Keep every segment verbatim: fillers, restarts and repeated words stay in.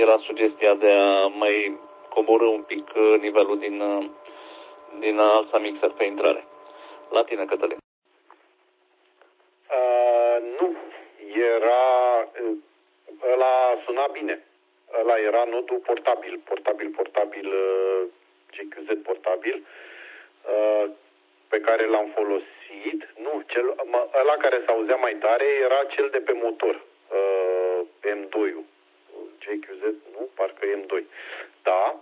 Era sugestia de a mai coborî un pic nivelul din, din Alsa Mixer pe intrare. La tine, Cătălin. Uh, nu. Era... Ăla suna bine. Ăla era nodul portabil. Portabil, portabil, G Q Z portabil, pe care l-am folosit. Nu, cel, ăla care s-auzea mai tare era cel de pe motor. M doi-ul. G Q Z, nu? Parcă M doi. Da.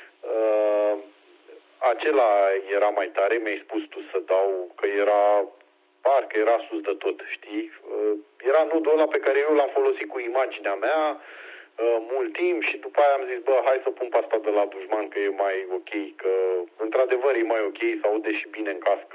Acela era mai tare. Mi-ai spus tu să dau, că era... Parcă era sus de tot, știi? Era nodul ăla pe care eu l-am folosit cu imaginea mea mult timp și după aia am zis, bă, hai să pun pe asta de la dușman, că e mai ok, că într-adevăr e mai ok, să aude și bine în cască.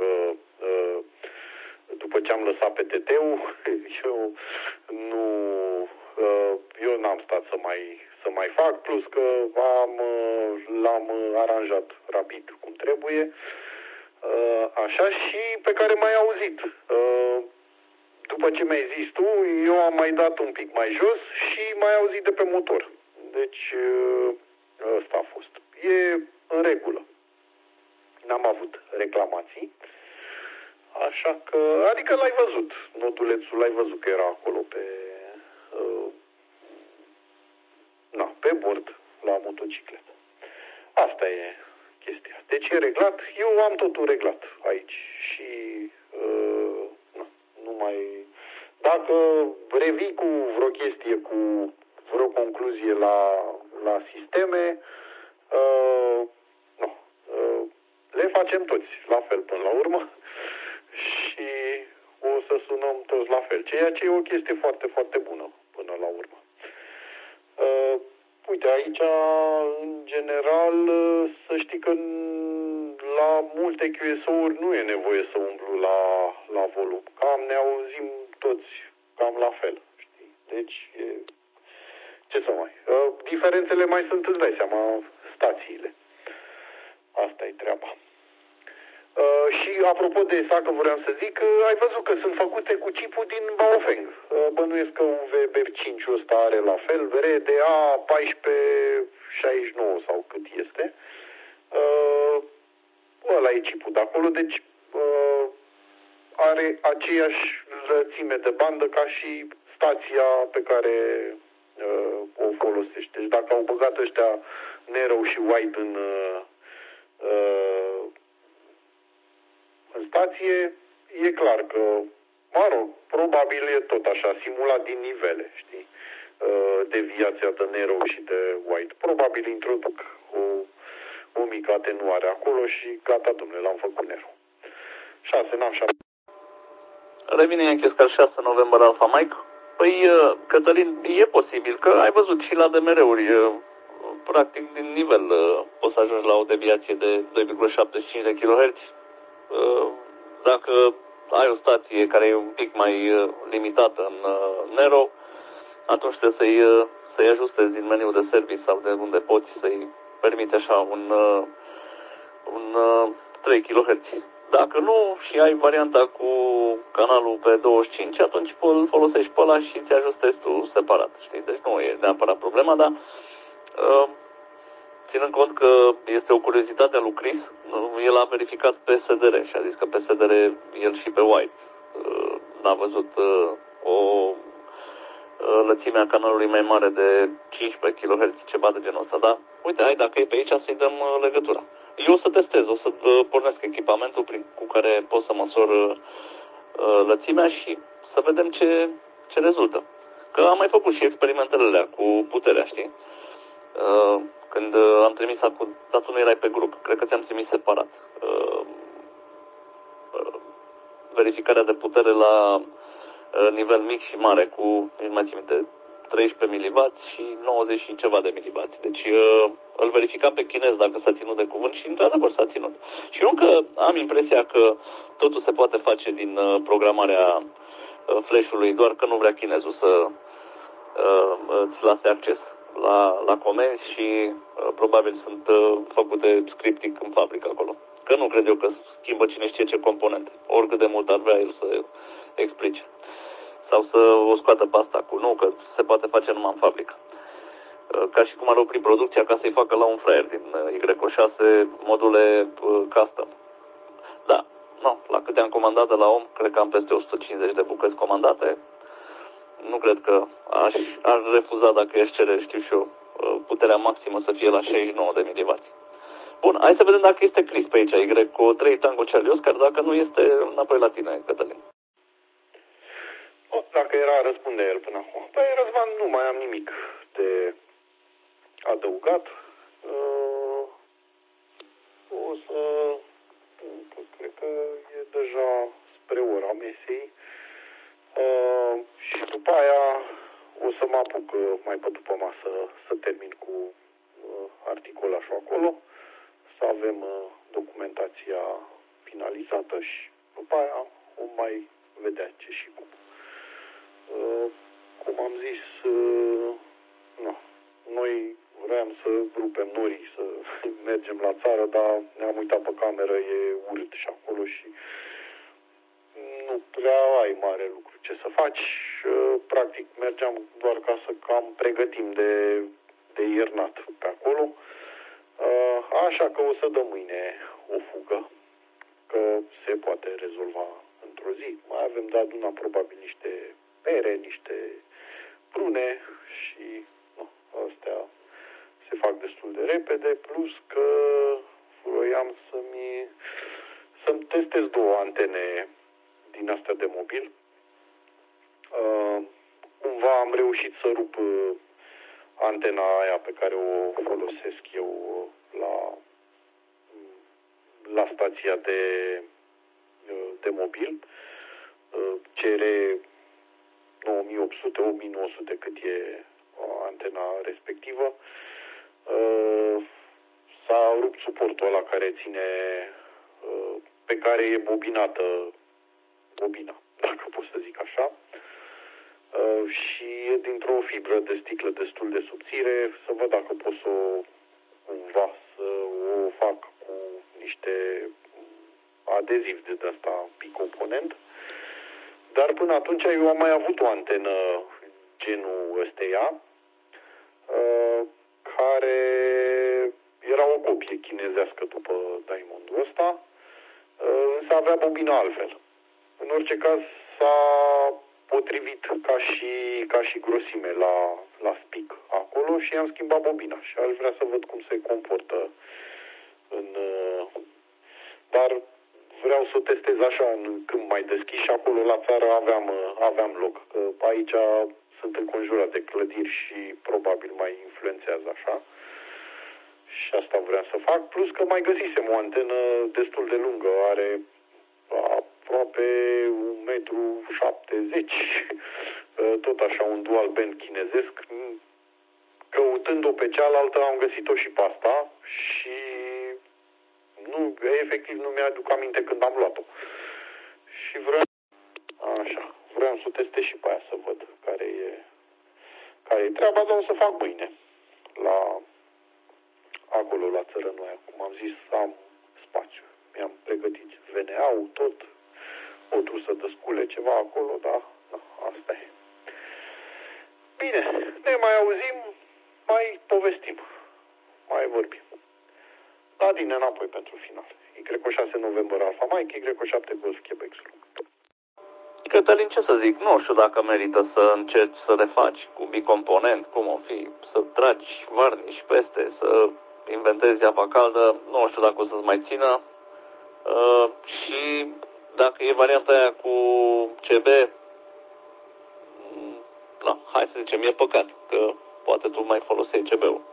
După ce am lăsat pe T T-ul, eu nu, eu n-am stat să mai, să mai fac, plus că am, l-am aranjat rapid cum trebuie. Așa, și pe care m-ai auzit. După ce mi-ai zis tu, eu am mai dat un pic mai jos și m-ai auzit de pe motor. Deci, ăsta a fost. E în regulă. N-am avut reclamații. Așa că, adică l-ai văzut. Nodulețul l-ai văzut că era acolo pe, na, pe bord la motocicletă. Asta e chestia. Deci e reglat. Eu am totul reglat aici și uh, na, nu mai... Dacă revii cu vreo chestie, cu vreo concluzie la, la sisteme, uh, nu, uh, le facem toți la fel până la urmă și o să sunăm toți la fel. Ceea ce e o chestie foarte, foarte bună până la urmă. Uh, Uite, aici, în general, să știi că la multe Q S O-uri nu e nevoie să umblu la, la volum. Cam ne auzim toți cam la fel, știi? Deci, e... ce să mai... Diferențele mai sunt, îți dai seama, stațiile. Asta e treaba. Uh, și apropo de S A C, vreau să zic, uh, ai văzut că sunt făcute cu chipul din Baofeng. Uh, bănuiesc că U V B cinci ăsta are la fel, R D A o patru șaizeci și nouă sau cât este. Uh, ăla e chipul de acolo, deci uh, are aceeași lățime de bandă ca și stația pe care uh, o folosește. Deci dacă au băgat ăștia Narrow și Wide în... Uh, uh, în stație, e clar că, mă rog, probabil e tot așa, simulat din nivele, știi, deviația de Narrow și de Wide. Probabil introduc o, o mică atenuare acolo și gata, domnule, l-am făcut Narrow. șase, n-am șapte. Revine Iankescar șase noiembrie Alfa Mike. Păi, Cătălin, e posibil că ai văzut și la D M R-uri, practic din nivel poți să ajungi la o deviație de doi virgulă șaptezeci și cinci de kiloherți. Dacă ai o stație care e un pic mai limitată în Narrow, atunci trebuie să-i, să-i ajustezi din meniul de service sau de unde poți să-i permiți așa un, un trei kiloherți. Dacă nu și ai varianta cu canalul pe douăzeci și cinci, atunci îl folosești pe ăla și ți ajustezi tu separat. Știi? Deci nu e neapărat problema, dar ținând cont că este o curiozitate a lui Chris, el a verificat pe S D R și a zis că pe S D R el și pe White n-a văzut o lățime a canalului mai mare de cincisprezece kiloherți, ceva de genul ăsta, dar uite, hai, dacă e pe aici să-i dăm legătura. Eu o să testez, o să pornesc echipamentul prin, cu care pot să măsor lățimea și să vedem ce, ce rezultă. Că am mai făcut și experimentele alea cu puterea, știi? Când am trimis acum, dar tu nu erai pe grup, cred că ți-am trimis separat. Verificarea de putere la nivel mic și mare cu, nu mai țin minte, treisprezece miliwați și nouăzeci și ceva de miliwați. Deci îl verificam pe chinez dacă s-a ținut de cuvânt și într-adevăr s-a ținut. Și eu încă am impresia că totul se poate face din programarea flash-ului, doar că nu vrea chinezul să îți lase acces la, la comenzi și uh, probabil sunt uh, făcute scripting în fabrică acolo. Că nu cred eu că schimbă cine știe ce componente. Oricât de mult ar vrea el să explice. Sau să o scoată pe asta cu nu, că se poate face numai în fabrică. ca și cum ar opri producția ca să-i facă la un fraier din Y O șase module custom. Da, nu, la câte am comandat de la om, cred că am peste o sută cincizeci de bucăți comandate. Nu cred că aș, aș refuza dacă își cere, știu și eu, puterea maximă să fie la șaizeci și nouă de miliwați. Bun, hai să vedem dacă este Chris pe aici, Y cu trei Tango Charlie Oscar, dacă nu este înapoi la tine, Cătălin. O, dacă era, răspunde el până acum. Păi, Răzvan, nu mai am nimic de adăugat. Uh, o să... Cred că e deja spre ora mesei. Uh, și după aia o să mă apuc mai pe după masă să termin cu uh, articolașul acolo, să avem uh, documentația finalizată și după aia o mai vedea ce și cum. Uh, cum am zis, uh, nu, noi vreau să rupem norii, să mergem la țară, dar ne-am uitat pe cameră, e urât și acolo și nu prea ai mare lucru ce să faci. Practic mergeam doar ca să cam pregătim de, de iernat pe acolo. Așa că o să dăm mâine o fugă, că se poate rezolva într-o zi. Mai avem de adunat probabil niște pere, niște prune și nu, astea se fac destul de repede, plus că vroiam să-mi să-mi testez două antene din astea de mobil. Uh, cumva am reușit să rup uh, antena aia pe care o folosesc eu la, la stația de, uh, de mobil. Uh, cere nouă mii opt sute, opt mii nouă sute cât e uh, antena respectivă. Uh, s-a rupt suportul ăla care ține, uh, pe care e bobinată bobina, dacă pot să zic așa, uh, și e dintr-o fibră de sticlă destul de subțire, să văd dacă pot să o, cumva, să o fac cu niște adeziv de ăsta bicomponent, dar până atunci eu am mai avut o antenă genul ăsteia, uh, care era o copie chinezească după Diamondul ăsta, uh, însă avea bobina altfel. În orice caz s-a potrivit ca și, ca și grosime la, la spic acolo și am schimbat bobina și aș vrea să văd cum se comportă în... Dar vreau să o testez așa în câmp mai deschis și acolo la țară aveam, aveam loc. Că aici sunt înconjurat de clădiri și probabil mai influențează așa. Și asta vreau să fac. Plus că mai găsisem o antenă destul de lungă, are aproape un metru șaptezeci, tot așa un dual band chinezesc. Căutând-o pe cealaltă am găsit-o și pe asta și nu, efectiv nu mi-aduc aminte când am luat-o. Și vreau, așa, vreau să o testez și pe aia să văd care e, care e treaba, dar o să fac mâine. La, acolo, la țărănul aia, cum am zis, am spațiu. Mi-am pregătit V N A-ul, tot, o trusă de scule, ceva acolo, dar na, asta e. Bine, ne mai auzim, mai povestim, mai vorbim. La tine înapoi pentru final. Y O șase November Alpha Mike, Y O șapte Golf Quebec Zulu. Cătălin, ce să zic, nu știu dacă merită să încerci să refaci cu bicomponent, cum o fi, să tragi varnici peste, să inventezi apa caldă, nu știu dacă o să-ți mai țină. Uh, și dacă e varianta aia cu C B, na, hai să zicem, e păcat că poate tu mai folosești C B-ul.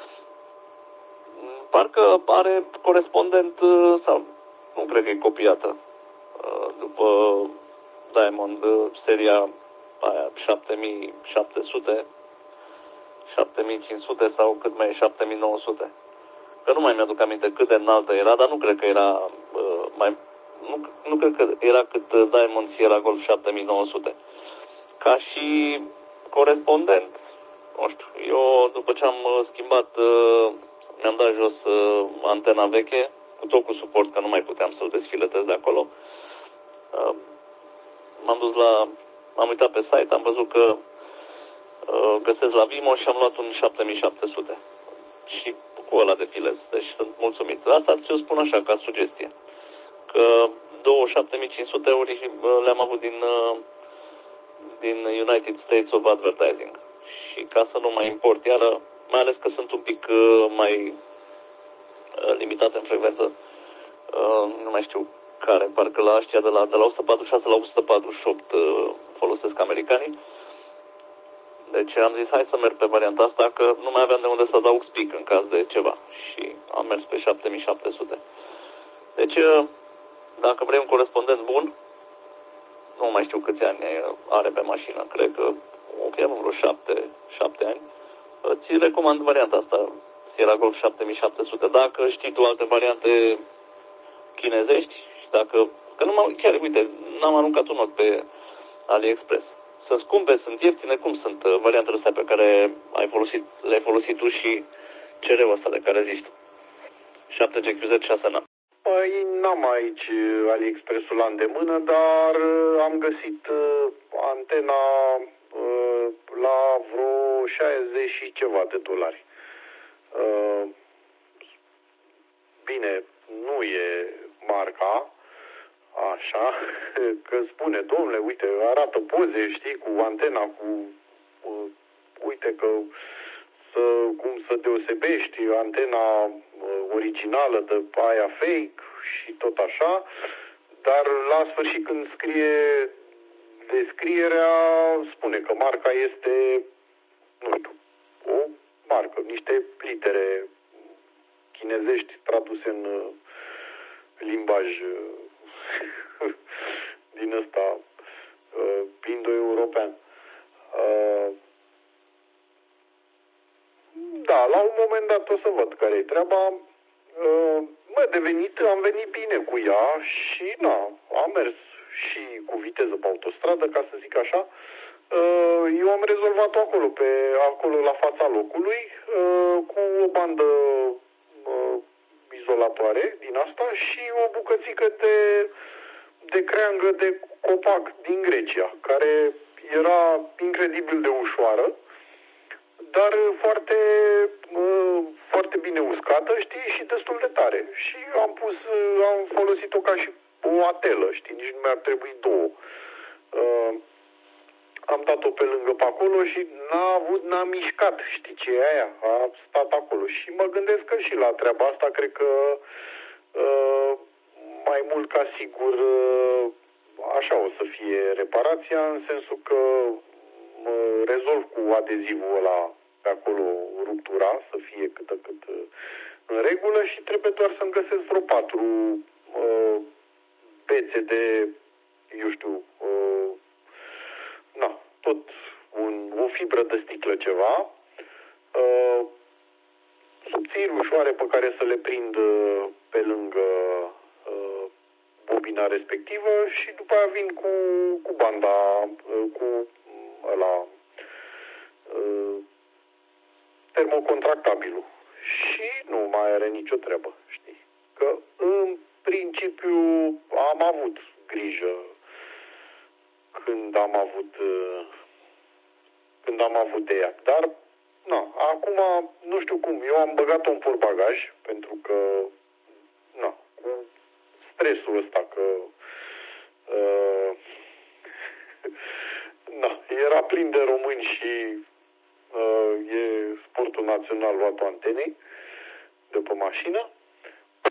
Parcă are corespondent, sau nu cred că e copiată, după Diamond, seria aia șapte mii șapte sute, șapte mii cinci sute sau cât mai e, șapte mii nouă sute. Că nu mai mi-aduc aminte cât de înaltă era, dar nu cred că era mai, nu, nu cred că era cât Diamond Sierra Golf șapte mii nouă sute. Ca și corespondent, nu știu, eu după ce am schimbat, mi-am dat jos uh, antena veche, cu tot cu suport, că nu mai puteam să-l desfiletez de acolo. Uh, m-am dus la, m-am uitat pe site, am văzut că uh, găsesc la Vimo și am luat un șapte mii șapte sute. Și cu ăla defilez. Deci sunt mulțumit. Asta ți-o spun așa, ca sugestie. Că două șapte mii cinci sute euro le-am avut din, din United States of Advertising. Și ca să nu mai import iară, mai ales că sunt un pic mai limitate în frecvență, nu mai știu care, parcă la ăștia de la, de la o sută patruzeci și șase la o sută patruzeci și opt folosesc americanii. Deci am zis, hai să merg pe varianta asta, că nu mai aveam de unde să adaug speak în caz de ceva. Și am mers pe șapte mii șapte sute. Deci, dacă vrei un corespondent bun, nu mai știu câți ani are pe mașină, cred că ok, vreo șapte, șapte ani, ți recomand varianta asta, Sierra Golf șapte mii șapte sute. Dacă știi tu alte variante chinezești, și dacă, că nu m-am, chiar, uite, n-am aruncat un ochi pe AliExpress. Sunt scumpe, sunt ieftine, cum sunt variantele astea pe care ai folosit, le-ai folosit tu și C R-ul ăsta de care zici tu? șapte G Q Z șase N. Păi n-am aici AliExpress-ul la îndemână, dar am găsit antena la vreo șaizeci și ceva de dolari. Bine, nu e marca, așa, că spune, domnule, uite, arată poze, știi, cu antena, cu, uite că să, cum să deosebești antena originală de aia fake și tot așa, dar la sfârșit când scrie descrierea, spune că marca este, nu știu, o marcă, niște litere chinezești traduse în limbaj din ăsta indo-european. Da, la un moment dat o să văd care e treaba. Mă, devenit, am venit bine cu ea și, na, am mers și cu viteză pe autostradă, ca să zic așa. Eu am rezolvat-o acolo, pe, acolo la fața locului, cu o bandă izolatoare din asta și o bucățică de, de creangă de copac din Grecia, care era incredibil de ușoară, dar foarte, foarte bine uscată, știi, și destul de tare. Și am pus, am folosit-o ca și o atelă, știi, nici nu mi-ar trebui două. Am dat-o pe lângă pe acolo și n-a avut, n-a mișcat, știi ce e aia? A stat acolo. Și mă gândesc că și la treaba asta, cred că mai mult ca sigur așa o să fie reparația, în sensul că mă rezolv cu adezivul ăla pe acolo, ruptura, să fie cât de cât în regulă și trebuie doar să-mi găsesc vreo patru uh, pețe de, eu știu, uh, na, tot un, o fibră de sticlă ceva, uh, subțiri, ușoare, pe care să le prind uh, pe lângă uh, bobina respectivă și după aia vin cu, cu banda, uh, cu ăla, uh, termocontractabilul. Și nu mai are nicio treabă, știi? Că în principiu am avut grijă când am avut când am avut de ea. Dar, na, acum nu știu cum. Eu am băgat-o în portbagaj pentru că, na, cu stresul ăsta că uh, na, era plin de români și uh, e sportul național luat-o antenei de pe mașină.